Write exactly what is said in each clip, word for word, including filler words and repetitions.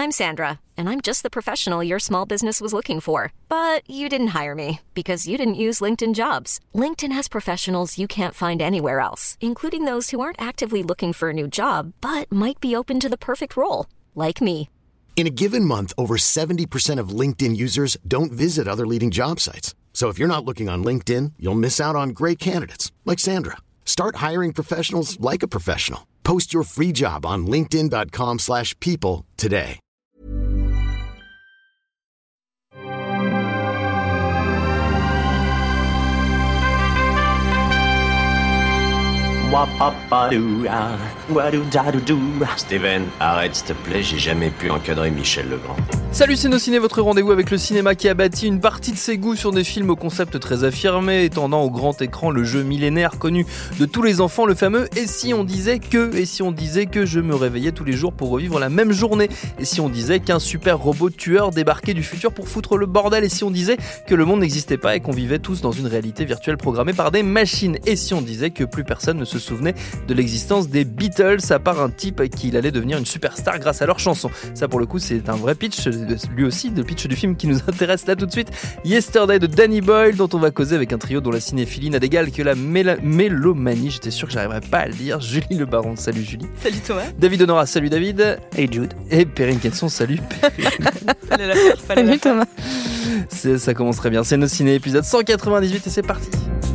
I'm Sandra, and I'm just the professional your small business was looking for. But you didn't hire me because you didn't use LinkedIn Jobs. LinkedIn has professionals you can't find anywhere else, including those who aren't actively looking for a new job, but might be open to the perfect role, like me. In a given month, over seventy percent of LinkedIn users don't visit other leading job sites. So if you're not looking on LinkedIn, you'll miss out on great candidates like Sandra. Start hiring professionals like a professional. Post your free job on linkedin.com slash people today. Steven, arrête s'il te plaît, j'ai jamais pu encadrer Michel Legrand. Salut c'est nos ciné, votre rendez-vous avec le cinéma qui a bâti une partie de ses goûts sur des films au concept très affirmé, étendant au grand écran le jeu millénaire connu de tous les enfants, le fameux « Et si on disait que ?» Et si on disait que je me réveillais tous les jours pour revivre la même journée? Et si on disait qu'un super robot tueur débarquait du futur pour foutre le bordel? Et si on disait que le monde n'existait pas et qu'on vivait tous dans une réalité virtuelle programmée par des machines? Et si on disait que plus personne ne se souvenait de l'existence des Beatles, à part un type qu'il allait devenir une superstar grâce à leurs chansons? Ça pour le coup c'est un vrai pitch, lui aussi, le pitch du film qui nous intéresse là tout de suite. Yesterday de Danny Boyle, dont on va causer avec un trio dont la cinéphilie n'a d'égal que la méla- mélomanie. J'étais sûr que j'arriverais pas à le dire. Julie Le Baron, salut Julie. Salut Thomas. David Honora, salut David. Hey Jude. Et Perrine Kenson, salut Perrine. Fallait la faire, fallait Salut la faire. Thomas. C'est, ça commence très bien. C'est nos ciné, épisode cent quatre-vingt-dix-huit et c'est parti.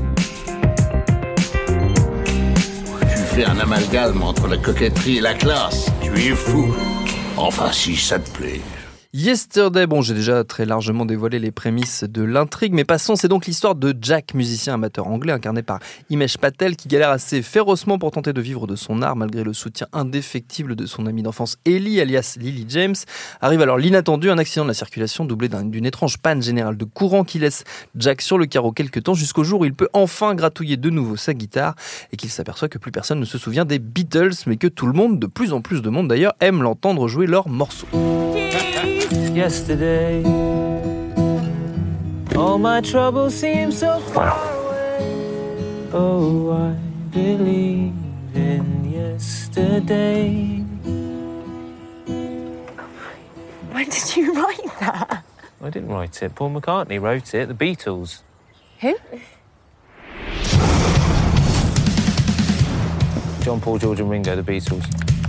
Tu fais un amalgame entre la coquetterie et la classe. Tu es fou. Enfin, si ça te plaît. Yesterday, bon j'ai déjà très largement dévoilé les prémices de l'intrigue, mais passons, c'est donc l'histoire de Jack, musicien amateur anglais incarné par Himesh Patel, qui galère assez férocement pour tenter de vivre de son art malgré le soutien indéfectible de son ami d'enfance Ellie, alias Lily James. Arrive alors l'inattendu, un accident de la circulation doublé d'un, d'une étrange panne générale de courant qui laisse Jack sur le carreau quelques temps jusqu'au jour où il peut enfin gratouiller de nouveau sa guitare et qu'il s'aperçoit que plus personne ne se souvient des Beatles, mais que tout le monde, de plus en plus de monde d'ailleurs, aime l'entendre jouer leurs morceaux. Yesterday, all my troubles seem so far away. Oh, I believe in yesterday. When did you write that? I didn't write it. Paul McCartney wrote it. The Beatles. Who? John, Paul, George and Ringo, the Beatles.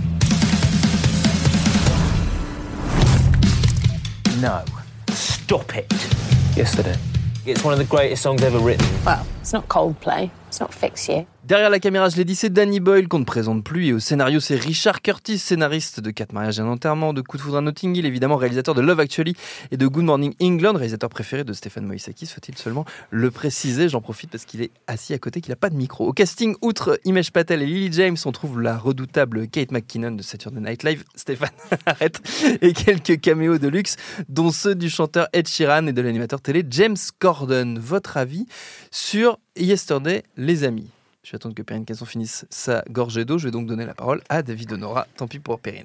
No. Stop it. Yesterday. It's one of the greatest songs ever written. Well, it's not Coldplay. It's not Fix You. Derrière la caméra, je l'ai dit, c'est Danny Boyle qu'on ne présente plus. Et au scénario, c'est Richard Curtis, scénariste de Quatre mariages et un enterrement, de Coup de foudre à Notting Hill, évidemment réalisateur de Love Actually et de Good Morning England, réalisateur préféré de Stéphane Moïsakis, faut-il seulement le préciser. J'en profite parce qu'il est assis à côté, qu'il n'a pas de micro. Au casting, outre Himesh Patel et Lily James, on trouve la redoutable Kate McKinnon de Saturday Night Live, Stéphane, arrête, et quelques caméos de luxe, dont ceux du chanteur Ed Sheeran et de l'animateur télé James Corden. Votre avis sur Yesterday, les amis? Je vais attendre que Perrine Kenson finisse sa gorgée d'eau. Je vais donc donner la parole à David Honora. Tant pis pour Perrine.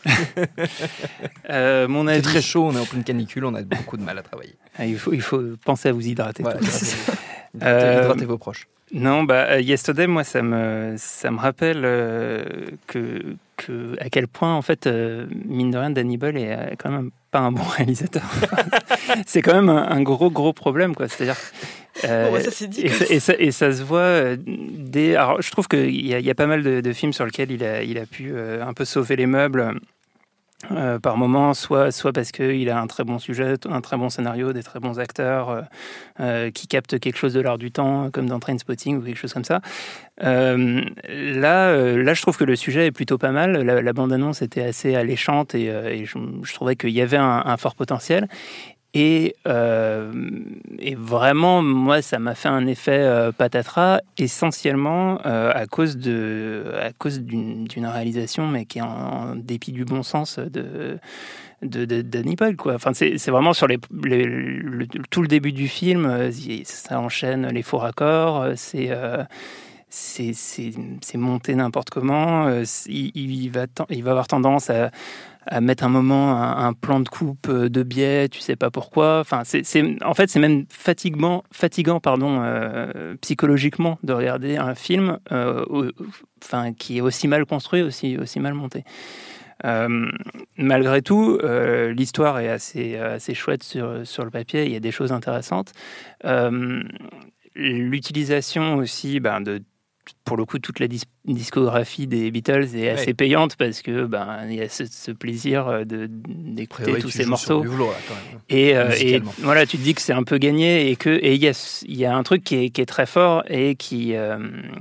euh, mon avis... C'est très chaud, on est en pleine canicule, on a beaucoup de mal à travailler. Ah, il, faut, il faut penser à vous hydrater. Voilà, hydratez, euh, hydratez vos proches. Non, bah, Yesterday, moi, ça me, ça me rappelle euh, que, que, à quel point, en fait, euh, mine de rien, Danny Boyle est quand même pas un bon réalisateur. C'est quand même un, un gros, gros problème, quoi. C'est-à-dire... Euh, bon, ça, c'est dit et, ça, et, ça, et ça se voit dès... Alors, je trouve qu'il y a, il y a pas mal de, de films sur lesquels il a, il a pu euh, un peu sauver les meubles euh, par moment, soit, soit parce qu'il a un très bon sujet, un très bon scénario, des très bons acteurs euh, euh, qui captent quelque chose de l'art du temps, comme dans Trainspotting ou quelque chose comme ça. Euh, là, euh, là, je trouve que le sujet est plutôt pas mal. La, la bande-annonce était assez alléchante et, euh, et je, je trouvais qu'il y avait un, un fort potentiel. Et, euh, et vraiment, moi, ça m'a fait un effet euh, patatras, essentiellement euh, à cause, de, à cause d'une, d'une réalisation, mais qui est en, en dépit du bon sens de, de, de, de Danny Boyle, quoi. Enfin, c'est, c'est vraiment sur les, les, le, tout le début du film, ça enchaîne les faux raccords, c'est... Euh, C'est, c'est, c'est monté n'importe comment. Il, il, va, il va avoir tendance à, à mettre un moment un, un plan de coupe de biais, tu sais pas pourquoi. Enfin, c'est, c'est, en fait, c'est même fatigant, fatigant pardon, euh, psychologiquement de regarder un film euh, au, enfin, qui est aussi mal construit, aussi, aussi mal monté. Euh, malgré tout, euh, l'histoire est assez, assez chouette sur, sur le papier, il y a des choses intéressantes. Euh, l'utilisation aussi ben, de pour le coup, toute la dis- discographie des Beatles est assez ouais. payante parce que ben il y a ce, ce plaisir de, d'écouter ouais, tous ces morceaux. Velours, là, quand même, et, euh, et voilà, tu te dis que c'est un peu gagné et que et il y a il y a un truc qui est, qui est très fort et qui euh,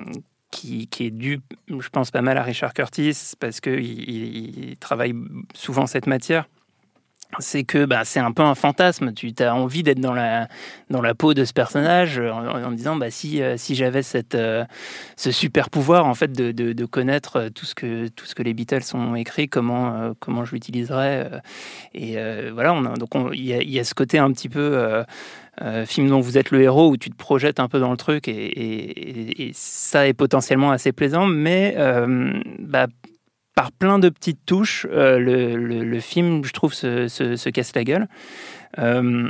qui qui est dû, je pense, pas mal à Richard Curtis parce que il, il travaille souvent cette matière. C'est que bah, c'est un peu un fantasme. Tu as envie d'être dans la, dans la peau de ce personnage en, en disant bah, si, euh, si j'avais cette, euh, ce super pouvoir en fait, de, de, de connaître tout ce, que, tout ce que les Beatles ont écrit, comment, euh, comment je l'utiliserais. Euh, et euh, voilà, on a, donc il y, y a ce côté un petit peu euh, euh, film dont vous êtes le héros où tu te projettes un peu dans le truc et, et, et ça est potentiellement assez plaisant, mais euh, bah, par plein de petites touches, euh, le, le, le film, je trouve, se, se, se casse la gueule. Euh,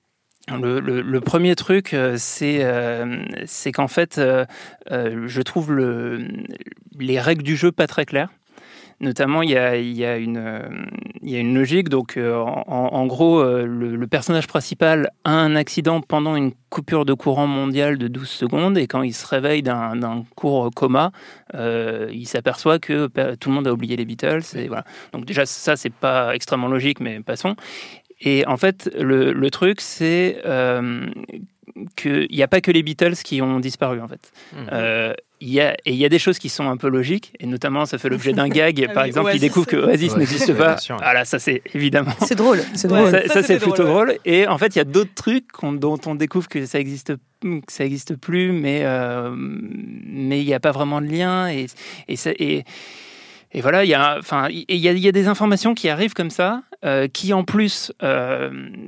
le, le, le premier truc, c'est, euh, c'est qu'en fait, euh, euh, je trouve le, les règles du jeu pas très claires. Notamment, il y a, il y a, une, euh, il y a une logique. Donc, euh, en, en gros, euh, le, le personnage principal a un accident pendant une coupure de courant mondiale de douze secondes. Et quand il se réveille d'un, d'un court coma, euh, il s'aperçoit que tout le monde a oublié les Beatles. Et voilà. Donc déjà, ça, c'est pas extrêmement logique, mais passons. Et en fait, le, le truc, c'est euh, qu'il n'y a pas que les Beatles qui ont disparu, en fait. Mmh. Euh, Il y, a, et il y a des choses qui sont un peu logiques, et notamment ça fait l'objet d'un gag. Par exemple, Oasis, il découvre que Oasis n'existe pas. Ah là, ça c'est évidemment. C'est drôle. C'est drôle. Ça, ça, ça c'est plutôt drôle. drôle. Et en fait, il y a d'autres trucs dont on découvre que ça existe, que ça existe plus, mais euh, mais il n'y a pas vraiment de lien. Et et ça, et, et voilà, il y a, enfin, il y a, il y a des informations qui arrivent comme ça, euh, qui en plus. Euh,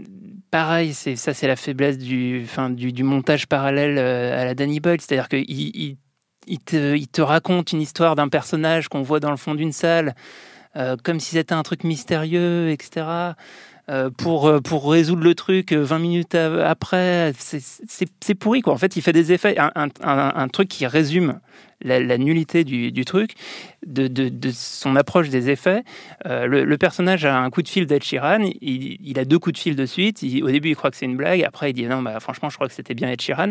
Pareil, c'est, ça c'est la faiblesse du, enfin, du, du montage parallèle à la Danny Boyle, c'est-à-dire qu'il il, il, te, il te raconte une histoire d'un personnage qu'on voit dans le fond d'une salle, euh, comme si c'était un truc mystérieux, et cetera. Euh, pour, pour résoudre le truc vingt minutes après, c'est, c'est, c'est pourri, quoi. En fait, il fait des effets, un, un, un, un truc qui résume la, la nullité du, du truc, de, de, de son approche des effets. Euh, le, le personnage a un coup de fil d'Ed Sheeran, il, il a deux coups de fil de suite. Il, au début, il croit que c'est une blague, après, il dit non, bah, franchement, je crois que c'était bien Ed Sheeran.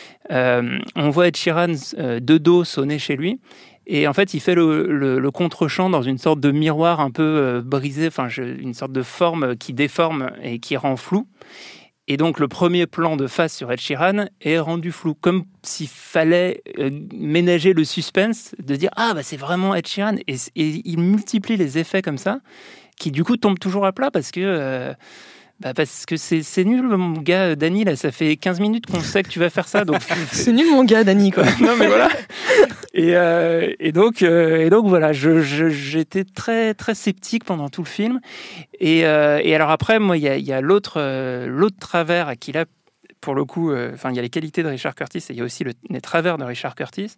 Euh, on voit Ed Sheeran euh, de dos sonner chez lui. Et en fait, il fait le, le, le contre-champ dans une sorte de miroir un peu euh, brisé, enfin, je, une sorte de forme qui déforme et qui rend flou. Et donc, le premier plan de face sur Ed Sheeran est rendu flou, comme s'il fallait euh, ménager le suspense, de dire « Ah, bah, c'est vraiment Ed Sheeran ». Et, et il multiplie les effets comme ça, qui du coup tombent toujours à plat parce que... Euh, Bah parce que c'est, c'est nul, mon gars, Dany, là, ça fait quinze minutes qu'on sait que tu vas faire ça. Donc... c'est nul, mon gars, Dany, quoi. Non, mais voilà. Et, euh, et, donc, euh, et donc, voilà, je, je, j'étais très, très sceptique pendant tout le film. Et, euh, et alors après, moi, il y a, y a l'autre, euh, l'autre travers qui, là, pour le coup, enfin, euh, il y a les qualités de Richard Curtis et il y a aussi le, les travers de Richard Curtis.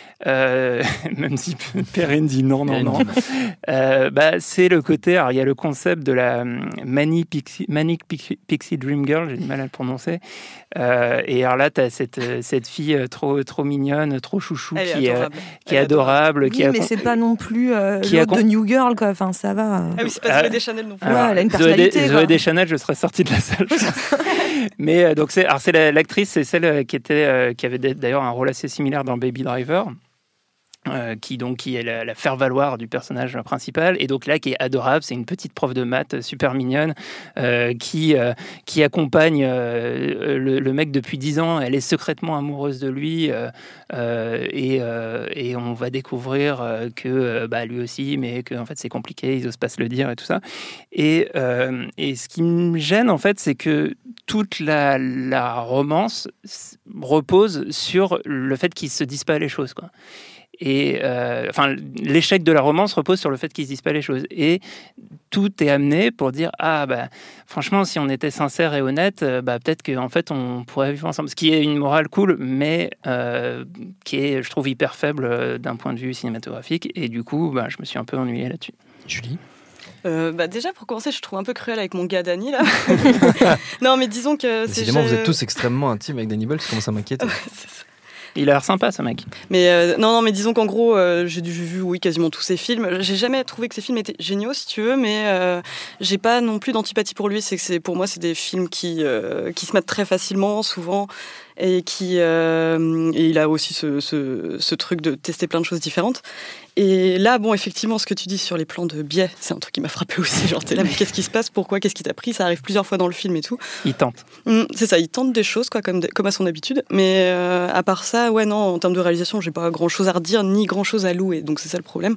Euh, même si Perrine dit non, non, non. euh, bah, c'est le côté, alors il y a le concept de la Manic Pixie, Manic Pixie, Pixie Dream Girl, j'ai du mal à le prononcer. Euh, et alors là, tu as cette, cette fille trop, trop mignonne, trop chouchou, elle qui est est adorable. Qui est adorable oui, qui mais a... c'est pas non plus euh, qui l'autre a... de New Girl, quoi. Enfin, ça va. Ah oui, c'est pas Zoé Deschanel non plus. Ouais, elle a une personnalité. Zoé Deschanel, je serais sortie de la salle. Mais euh, donc, c'est, alors, c'est la, l'actrice, c'est celle qui, était, euh, qui avait d'ailleurs un rôle assez similaire dans Baby Driver. Euh, qui donc qui est la, la faire-valoir du personnage principal et donc là qui est adorable, c'est une petite prof de maths super mignonne euh, qui euh, qui accompagne euh, le, le mec depuis dix ans. Elle est secrètement amoureuse de lui euh, euh, et euh, et on va découvrir euh, que euh, bah lui aussi, mais que en fait c'est compliqué, ils osent pas se le dire et tout ça. Et euh, et ce qui me gêne en fait, c'est que toute la la romance repose sur le fait qu'ils se disent pas les choses, quoi. Et euh, enfin, l'échec de la romance repose sur le fait qu'ils ne se disent pas les choses. Et tout est amené pour dire ah bah franchement, si on était sincère et honnête, bah peut-être qu'en fait on pourrait vivre ensemble. Ce qui est une morale cool, mais euh, qui est, je trouve, hyper faible d'un point de vue cinématographique. Et du coup, bah, je me suis un peu ennuyé là-dessus. Julie. Euh, bah déjà pour commencer, je trouve un peu cruel avec mon gars Dany là. Non mais disons que décidément vous êtes tous extrêmement intimes avec Danny Boyle, ça commence à m'inquiéter. Ouais, c'est ça. Il a l'air sympa, ce mec. Mais euh, non, non, mais disons qu'en gros, euh, j'ai dû- j'ai vu, oui, quasiment tous ses films. J'ai jamais trouvé que ses films étaient géniaux, si tu veux, mais euh, j'ai pas non plus d'antipathie pour lui. C'est que c'est, pour moi, c'est des films qui, euh, qui se mettent très facilement, souvent, et qui, euh, et il a aussi ce, ce, ce truc de tester plein de choses différentes. Et là, bon, effectivement, ce que tu dis sur les plans de biais, c'est un truc qui m'a frappé aussi. Genre, t'es là, mais qu'est-ce qui se passe? Pourquoi? Qu'est-ce qui t'a pris? Ça arrive plusieurs fois dans le film et tout. Il tente. Mmh, c'est ça, il tente des choses, quoi, comme, de- comme à son habitude. Mais euh, à part ça, ouais, non, en termes de réalisation, j'ai pas grand-chose à redire, ni grand-chose à louer. Donc c'est ça le problème.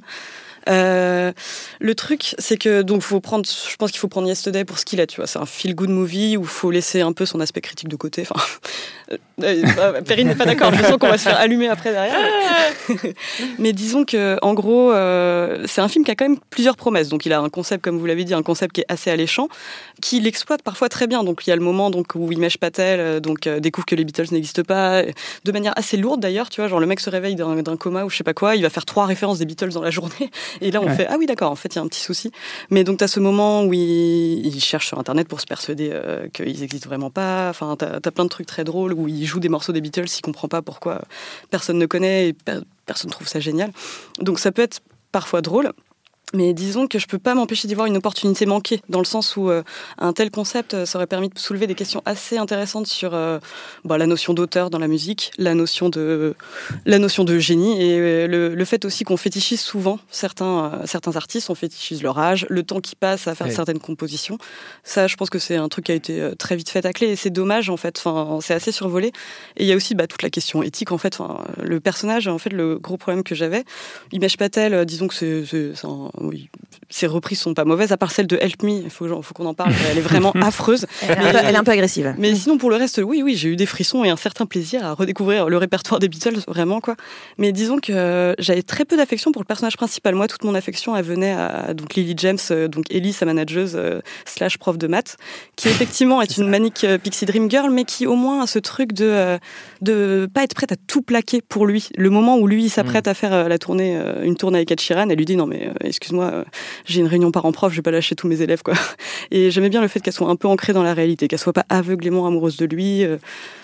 Euh, le truc, c'est que donc faut prendre, je pense qu'il faut prendre Yesterday pour ce qu'il est, tu vois. C'est un feel-good movie où il faut laisser un peu son aspect critique de côté. Enfin, euh, euh, Perrine n'est pas d'accord. Je sens qu'on va se faire allumer après derrière. Mais, mais disons que, en gros, euh, c'est un film qui a quand même plusieurs promesses. Donc il a un concept, comme vous l'avez dit, un concept qui est assez alléchant, qui l'exploite parfois très bien. Donc il y a le moment donc où Himesh Patel euh, donc euh, découvre que les Beatles n'existent pas, de manière assez lourde d'ailleurs. Tu vois, genre le mec se réveille d'un, d'un coma ou je sais pas quoi, il va faire trois références des Beatles dans la journée. Et là, on Ouais. fait ah oui, d'accord, en fait, il y a un petit souci. Mais donc, tu as ce moment où il, il cherche sur Internet pour se persuader euh, qu'ils n'existent vraiment pas. Enfin, tu as plein de trucs très drôles où il joue des morceaux des Beatles, il comprend pas pourquoi personne ne connaît et per- personne trouve ça génial. Donc, ça peut être parfois drôle. Mais disons que je peux pas m'empêcher d'y voir une opportunité manquée, dans le sens où euh, un tel concept, euh, ça aurait permis de soulever des questions assez intéressantes sur euh, bah, la notion d'auteur dans la musique, la notion de, la notion de génie, et euh, le, le fait aussi qu'on fétichise souvent certains, euh, certains artistes, on fétichise leur âge, le temps qui passe à faire Ouais. certaines compositions. Ça, je pense que c'est un truc qui a été euh, très vite fait tacler, et c'est dommage, en fait, enfin, c'est assez survolé. Et il y a aussi bah, toute la question éthique, en fait, enfin, le personnage, en fait, le gros problème que j'avais, Himesh Patel, euh, disons que c'est, c'est, c'est un... Oui, ses reprises sont pas mauvaises, à part celle de Help Me, il faut, faut qu'on en parle, elle est vraiment affreuse. Elle, est un peu- elle est un peu agressive. Mais sinon, pour le reste, oui, oui, j'ai eu des frissons et un certain plaisir à redécouvrir le répertoire des Beatles, vraiment, quoi. Mais disons que euh, j'avais très peu d'affection pour le personnage principal. Moi, toute mon affection, elle venait à donc, Lily James, euh, donc Ellie, sa manageuse, euh, slash prof de maths, qui effectivement est une manique euh, Pixie Dream Girl, mais qui au moins a ce truc de, euh, de pas être prête à tout plaquer pour lui. Le moment où lui, il s'apprête à faire euh, la tournée, euh, une tournée avec Ed Sheeran, elle lui dit non mais euh, excuse-moi, euh, j'ai une réunion parents-prof, je vais pas lâcher tous mes élèves, quoi. Et j'aimais bien le fait qu'elle soit un peu ancrée dans la réalité, qu'elle soit pas aveuglément amoureuse de lui. euh.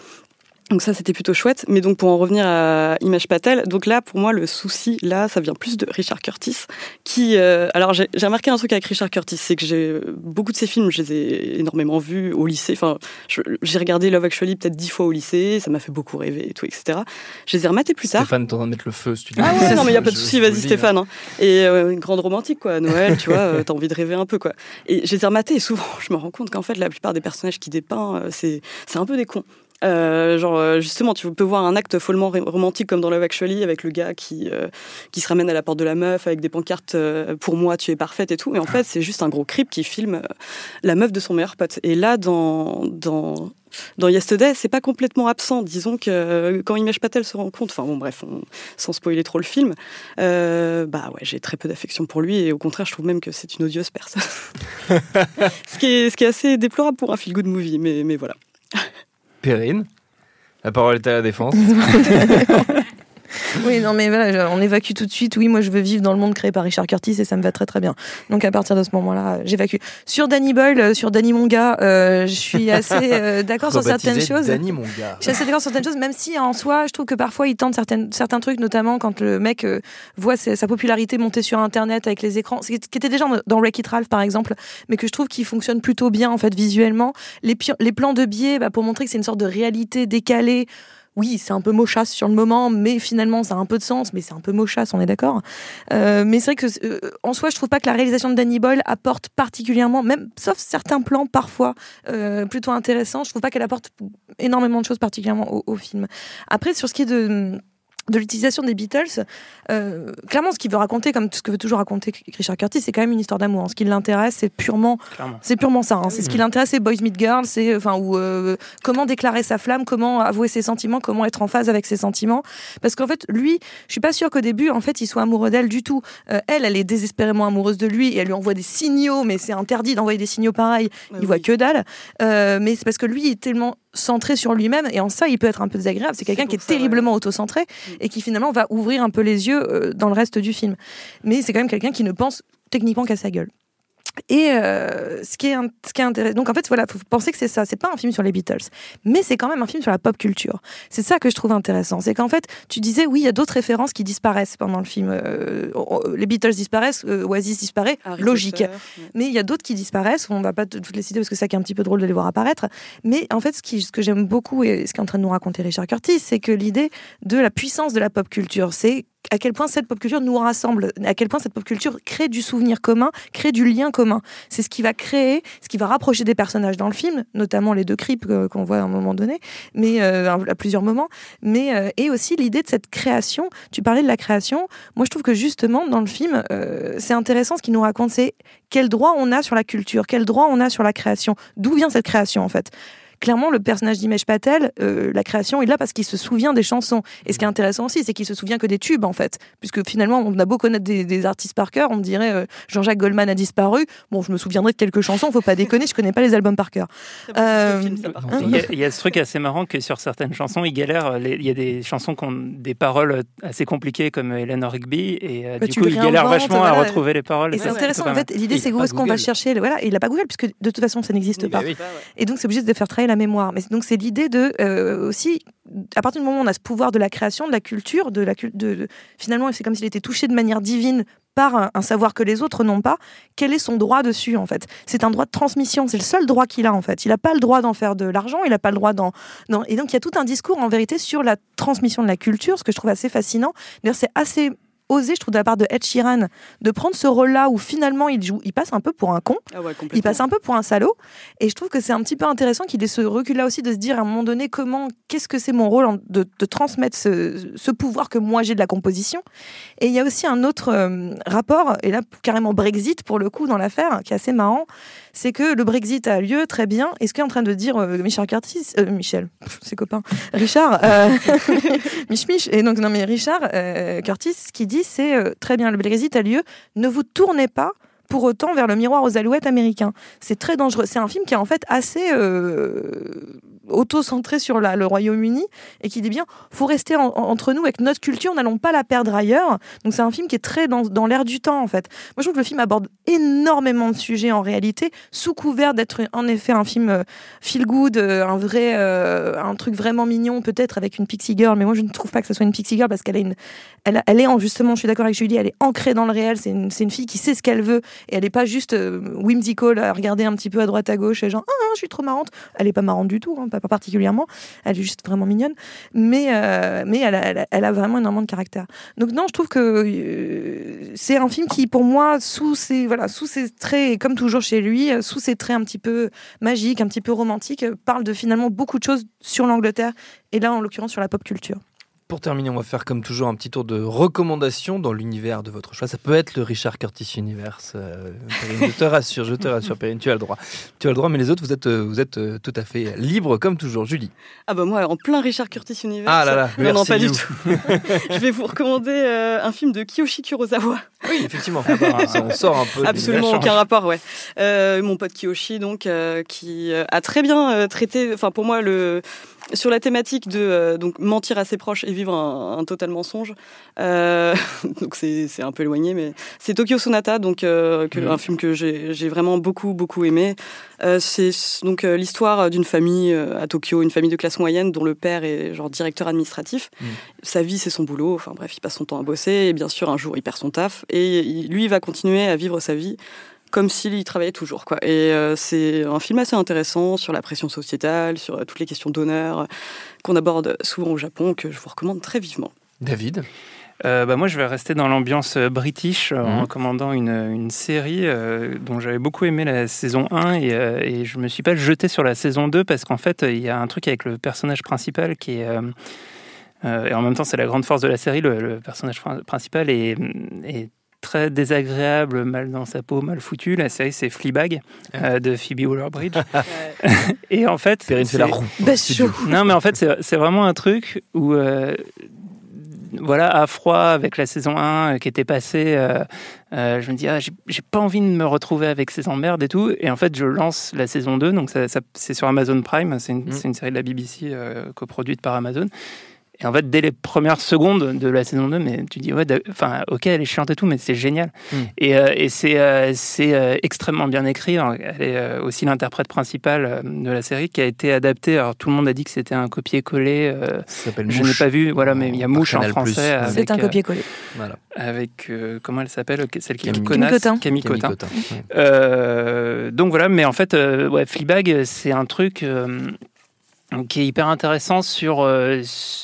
Donc ça, c'était plutôt chouette. Mais donc, pour en revenir à Himesh Patel, donc là, pour moi, le souci, là, ça vient plus de Richard Curtis, qui... Euh, alors, j'ai, j'ai remarqué un truc avec Richard Curtis, c'est que j'ai beaucoup de ses films, je les ai énormément vus au lycée. Enfin, je, j'ai regardé Love Actually peut-être dix fois au lycée, ça m'a fait beaucoup rêver et tout, et cetera. Je les ai rematés plus tard. Stéphane, t'es en train de mettre le feu, si tu dis. Ah ouais, non, mais il n'y a pas de Je- souci, je vas-y vous le dis, Stéphane. Hein. Et euh, une grande romantique, quoi. Noël, tu vois, euh, t'as envie de rêver un peu, quoi. Et je les ai rematés et souvent, je me rends compte qu'en fait, la plupart des personnages qui dépeint, euh, c'est, c'est un peu des cons. Euh, genre euh, justement tu peux voir un acte follement ré- romantique comme dans Love Actually avec le gars qui euh, qui se ramène à la porte de la meuf avec des pancartes euh, pour moi tu es parfaite et tout, mais en fait c'est juste un gros creep qui filme euh, la meuf de son meilleur pote. Et là dans dans dans Yesterday, c'est pas complètement absent. Disons que euh, quand Himesh Patel se rend compte, enfin bon bref, on, sans spoiler trop le film, euh, bah ouais, j'ai très peu d'affection pour lui et au contraire, je trouve même que c'est une odieuse personne. ce qui est ce qui est assez déplorable pour un feel good movie, mais mais voilà. Perrine, la parole est à la défense. Oui, non, mais voilà, je- on évacue tout de suite. Oui, moi, je veux vivre dans le monde créé par Richard Curtis et ça me va très très bien. Donc, à partir de ce moment-là, j'évacue. Sur Danny Boyle, euh, sur Danny Monga, euh, je suis assez euh, d'accord sur certaines Rebaptisé choses. Danny, mon gars. Je suis assez d'accord sur certaines choses, même si en soi, je trouve que parfois il tente certaines, certains trucs, notamment quand le mec euh, voit sa, sa popularité monter sur Internet avec les écrans, ce qui qui était déjà dans- dans Wreck-It Ralph par exemple, mais que je trouve qu'il fonctionne plutôt bien en fait visuellement. Les, pi- les plans de biais, bah, pour montrer que c'est une sorte de réalité décalée. Oui, c'est un peu mochasse sur le moment, mais finalement, ça a un peu de sens, mais c'est un peu mochasse, on est d'accord. Euh, mais c'est vrai que, euh, en soi, je trouve pas que la réalisation de Danny Boyle apporte particulièrement, même, sauf certains plans parfois euh, plutôt intéressants, je trouve pas qu'elle apporte énormément de choses particulièrement au, au film. Après, sur ce qui est de... de l'utilisation des Beatles, euh, clairement, ce qu'il veut raconter, comme ce que veut toujours raconter Richard Curtis, c'est quand même une histoire d'amour. Hein. Ce qui l'intéresse, c'est purement, Clairement. c'est purement ça. Hein. C'est ce qui Mmh. l'intéresse, c'est Boys Meet Girls, c'est enfin ou euh, comment déclarer sa flamme, comment avouer ses sentiments, comment être en phase avec ses sentiments. Parce qu'en fait, lui, je suis pas sûre qu'au début, en fait, il soit amoureux d'elle du tout. Euh, elle, elle est désespérément amoureuse de lui et elle lui envoie des signaux, mais c'est interdit d'envoyer des signaux pareils. Ah il oui. voit que dalle. Euh, mais c'est parce que lui il est tellement centré sur lui-même et en ça, il peut être un peu désagréable. C'est quelqu'un C'est qui est pour ça, terriblement autocentré et qui finalement va ouvrir un peu les yeux euh, dans le reste du film. Mais c'est quand même quelqu'un qui ne pense techniquement qu'à sa gueule. Et euh, ce qui est, ce qui est intéressant, donc en fait voilà, faut penser que c'est ça, c'est pas un film sur les Beatles, mais c'est quand même un film sur la pop culture. C'est ça que je trouve intéressant, c'est qu'en fait, tu disais oui, il y a d'autres références qui disparaissent pendant le film. Euh, les Beatles disparaissent, euh, Oasis disparaît, Harry logique. Potter, ouais. Mais il y a d'autres qui disparaissent. On va pas toutes les citer parce que c'est ça qui est un petit peu drôle de les voir apparaître. Mais en fait, ce, qui, ce que j'aime beaucoup et ce qu'est en train de nous raconter Richard Curtis, c'est que l'idée de la puissance de la pop culture, c'est à quel point cette pop culture nous rassemble, à quel point cette pop culture crée du souvenir commun, crée du lien commun. C'est ce qui va créer, ce qui va rapprocher des personnages dans le film, notamment les deux creeps euh, qu'on voit à un moment donné, mais euh, à plusieurs moments, mais euh, et aussi l'idée de cette création. Tu parlais de la création. Moi, je trouve que justement dans le film, euh, c'est intéressant ce qu'il nous raconte, c'est quel droit on a sur la culture, quel droit on a sur la création, d'où vient cette création en fait. Clairement, le personnage d'Himesh Patel, euh, la création est là parce qu'il se souvient des chansons. Et ce qui est intéressant aussi, c'est qu'il se souvient que des tubes, en fait. Puisque finalement, on a beau connaître des, des artistes par cœur, on me dirait euh, Jean-Jacques Goldman a disparu. Bon, je me souviendrai de quelques chansons, faut pas déconner, je connais pas les albums par cœur. Euh, il, y a, il y a ce truc assez marrant que sur certaines chansons, il galère. Les, il y a des chansons qui ont des paroles assez compliquées, comme Eleanor Rigby, et euh, bah, du coup, il galère vachement voilà. à retrouver les paroles. Et c'est intéressant, en fait, l'idée, c'est où est-ce qu'on va chercher. Voilà, il a pas Google, puisque de toute façon, ça n'existe pas. Oui. Et donc, c'est obligé de faire travailler la mémoire. Mais donc, c'est l'idée de euh, aussi, à partir du moment où on a ce pouvoir de la création, de la culture, de la de, de finalement c'est comme s'il était touché de manière divine par un, un savoir que les autres n'ont pas. Quel est son droit dessus en fait ? C'est un droit de transmission, c'est le seul droit qu'il a en fait. Il n'a pas le droit d'en faire de l'argent, il n'a pas le droit d'en, d'en... Et donc il y a tout un discours en vérité sur la transmission de la culture, ce que je trouve assez fascinant. D'ailleurs c'est assez osé, je trouve, de la part de Ed Sheeran, de prendre ce rôle-là où finalement il joue, il passe un peu pour un con, ah ouais, il passe un peu pour un salaud, et je trouve que c'est un petit peu intéressant qu'il ait ce recul-là aussi de se dire à un moment donné comment, qu'est-ce que c'est mon rôle de, de transmettre ce, ce pouvoir que moi j'ai de la composition. Et il y a aussi un autre euh, rapport, et là carrément Brexit pour le coup dans l'affaire, qui est assez marrant, c'est que le Brexit a lieu, très bien, et ce qu'est en train de dire euh, Michel Curtis, euh, Michel, pff, ses copains, Richard, euh, Mich Mich, et donc non mais Richard euh, Curtis, ce qu'il dit c'est euh, très bien, le Brexit a lieu, ne vous tournez pas pour autant vers le miroir aux alouettes américain. C'est très dangereux. C'est un film qui est en fait assez euh, auto-centré sur la, le Royaume-Uni et qui dit bien, faut rester en, en, entre nous avec notre culture, n'allons pas la perdre ailleurs. Donc c'est un film qui est très dans, dans l'air du temps en fait. Moi je trouve que le film aborde énormément de sujets en réalité, sous couvert d'être en effet un film euh, feel good, euh, un vrai, euh, un truc vraiment mignon peut-être avec une pixie girl, mais moi je ne trouve pas que ce soit une pixie girl parce qu'elle a une, elle, elle est en, justement, je suis d'accord avec Julie, elle est ancrée dans le réel. C'est une, c'est une fille qui sait ce qu'elle veut. Et elle n'est pas juste euh, whimsical à regarder un petit peu à droite à gauche et genre, ah, je suis trop marrante. Elle n'est pas marrante du tout, hein, pas particulièrement. Elle est juste vraiment mignonne. Mais, euh, mais elle, a, elle, a, elle a vraiment énormément de caractère. Donc non, je trouve que euh, c'est un film qui, pour moi, sous ses, voilà, sous ses traits, et comme toujours chez lui, sous ses traits un petit peu magiques, un petit peu romantiques, parle de finalement beaucoup de choses sur l'Angleterre et là, en l'occurrence, sur la pop culture. Pour terminer, on va faire comme toujours un petit tour de recommandations dans l'univers de votre choix. Ça peut être le Richard Curtis Universe. Euh, Perrine, je te rassure, je te rassure, Perrine, tu as le droit. Tu as le droit, mais les autres, vous êtes, vous êtes tout à fait libres comme toujours. Julie. Ah bah moi, en plein Richard Curtis Universe. Ah là là, non, merci non, pas you. du tout. Je vais vous recommander euh, un film de Kiyoshi Kurosawa. Oui, effectivement. Ah bah, on sort un peu. Absolument aucun rapport, ouais. Euh, mon pote Kiyoshi, donc, euh, qui a très bien euh, traité, enfin pour moi, le sur la thématique de euh, donc mentir à ses proches et vivre un, un total mensonge. Euh, donc c'est c'est un peu éloigné, mais c'est Tokyo Sonata, donc euh, que, mmh. un film que j'ai j'ai vraiment beaucoup beaucoup aimé. Euh, c'est donc euh, l'histoire d'une famille euh, à Tokyo, une famille de classe moyenne dont le père est genre directeur administratif. Mmh. Sa vie c'est son boulot. Enfin bref, il passe son temps à bosser et bien sûr un jour il perd son taf et il, lui il va continuer à vivre sa vie comme s'il y travaillait toujours, quoi. Et euh, c'est un film assez intéressant sur la pression sociétale, sur euh, toutes les questions d'honneur euh, qu'on aborde souvent au Japon, que je vous recommande très vivement. David ? Euh, bah moi, je vais rester dans l'ambiance british euh, mmh. en recommandant une, une série euh, dont j'avais beaucoup aimé la saison un et, euh, et je me suis pas jeté sur la saison deux parce qu'en fait, il y a un truc avec le personnage principal qui est... Euh, euh, et en même temps, c'est la grande force de la série, le, le personnage principal est... est très désagréable, mal dans sa peau, mal foutu. La série, c'est Fleabag euh, de Phoebe Waller-Bridge. Et en fait, Perrine fait la roue. Non, mais en fait, c'est, c'est vraiment un truc où, euh, voilà, à froid avec la saison un euh, qui était passée, euh, euh, je me dis, ah, j'ai, j'ai pas envie de me retrouver avec ces emmerdes et tout. Et en fait, je lance la saison deux, donc ça, ça, c'est sur Amazon Prime. C'est une, mmh. c'est une série de la B B C euh, coproduite par Amazon. Et en fait, dès les premières secondes de la saison deux, mais tu dis, ouais, enfin, ok, elle est chiante et tout, mais c'est génial. Mm. Et, euh, et c'est, euh, c'est euh, extrêmement bien écrit. Elle est euh, aussi l'interprète principale euh, de la série qui a été adaptée. Alors, tout le monde a dit que c'était un copier-coller. Euh, Ça s'appelle je Mouche. n'ai pas vu, voilà, mais il y a Mouche en français. Avec, c'est un copier-coller. Euh, voilà. Avec, euh, comment elle s'appelle, celle qui Camille est connasse, Cotin. Camille Cotin. Cotin. Ouais. Euh, donc voilà, mais en fait, euh, ouais, Fleabag, c'est un truc euh, qui est hyper intéressant sur... Euh,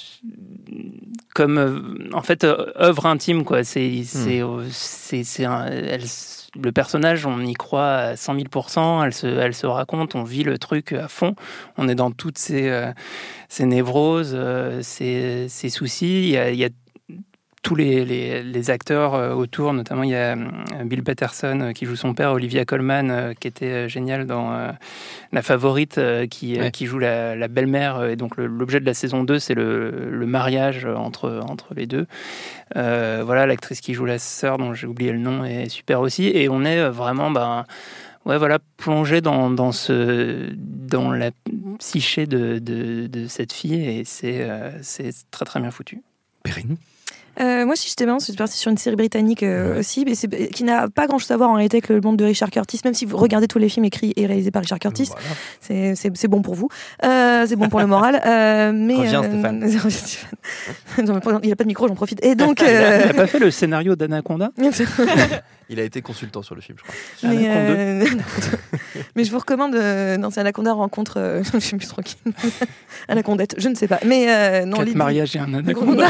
comme euh, en fait euh, œuvre intime quoi, c'est c'est mmh. c'est, c'est un, elle, le personnage, on y croit à cent mille pour cent, elle se elle se raconte, on vit le truc à fond, on est dans toutes ces euh, ces névroses, euh, ces ces soucis, il y a il y a tous les, les, les acteurs euh, autour, notamment il y a euh, Bill Paterson euh, qui joue son père, Olivia Colman euh, qui était euh, génial dans euh, La Favorite, euh, qui, ouais. euh, qui joue la, la belle-mère. Et donc le, l'objet de la saison deux, c'est le, le mariage entre, entre les deux. Euh, voilà, l'actrice qui joue la sœur, dont j'ai oublié le nom, est super aussi. Et on est vraiment... Ben, ouais, voilà, plongé dans, dans, ce, dans la psyché de, de, de cette fille. Et c'est, euh, c'est très très bien foutu. Perrine. Euh, moi, si j'étais bien, c'est parti sur une série britannique euh, ouais. aussi, mais c'est, qui n'a pas grand-chose à voir en réalité avec le monde de Richard Curtis, même si vous regardez tous les films écrits et réalisés par Richard Curtis, voilà. c'est, c'est, c'est bon pour vous, euh, c'est bon pour le moral. Euh, mais, Reviens, euh, Stéphane. Il n'a pas de micro, j'en profite. Et donc, euh... il, a, il a euh... pas fait le scénario d'Anaconda. Il a été consultant sur le film, je crois. Mais, euh... mais je vous recommande, euh... non, c'est Anaconda rencontre, euh... je suis plus tranquille. Anacondette, je ne sais pas. Mais euh, non, Quatre mariages et un anaconda.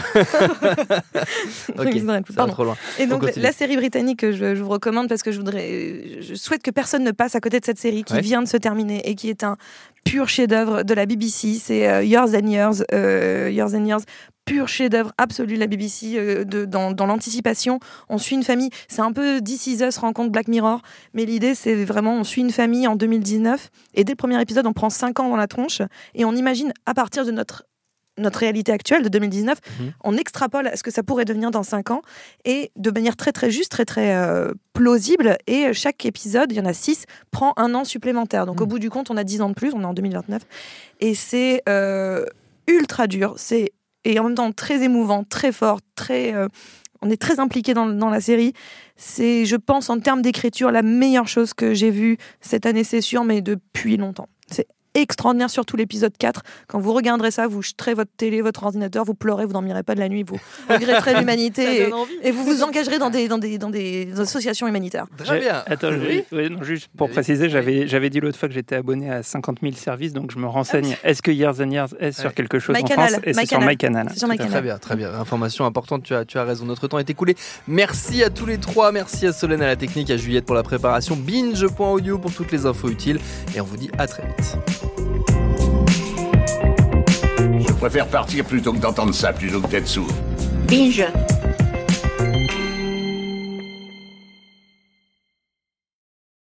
Ok, ça va trop loin. Et donc la série britannique que je, je vous recommande parce que je voudrais, je souhaite que personne ne passe à côté de cette série qui ouais. vient de se terminer et qui est un pur chef-d'œuvre de la B B C. C'est euh, Years and Years, euh, Years and Years. Pur chef-d'œuvre absolu de la B B C, euh, de, dans, dans l'anticipation. On suit une famille, c'est un peu This Is Us rencontre Black Mirror, mais l'idée c'est vraiment on suit une famille en deux mille dix-neuf et dès le premier épisode on prend cinq ans dans la tronche et on imagine à partir de notre notre réalité actuelle de deux mille dix-neuf, mmh. on extrapole à ce que ça pourrait devenir dans cinq ans et de manière très très juste, très très euh, plausible, et chaque épisode, il y en a six, prend un an supplémentaire. Donc mmh. au bout du compte, on a dix ans de plus, on est en deux mille vingt-neuf et c'est euh, ultra dur, c'est et en même temps très émouvant, très fort, très euh, on est très impliqué dans, dans la série. C'est, je pense, en termes d'écriture, la meilleure chose que j'ai vue cette année, c'est sûr, mais depuis longtemps. C'est extraordinaire, surtout l'épisode quatre. Quand vous regarderez ça, vous jeterez votre télé, votre ordinateur, vous pleurez, vous dormirez pas de la nuit, vous regretterez l'humanité et, et vous vous engagerez dans des, dans des, dans des associations humanitaires. Très bien. Attends, oui. je, oui, non, juste pour oui. préciser, j'avais, j'avais dit l'autre fois que j'étais abonné à cinquante mille services, donc je me renseigne. Est-ce que Years and Years est sur ouais. quelque chose My en Canal. France? Et My c'est sur MyCanal. C'est sur MyCanal. Très bien, très bien. Information importante, tu as, tu as raison. Notre temps est écoulé. Merci à tous les trois. Merci à Solène à la technique, à Juliette pour la préparation, binge point audio pour toutes les infos utiles. Et on vous dit à très vite. Je préfère partir plutôt que d'entendre ça, plutôt que d'être sourd. Binge.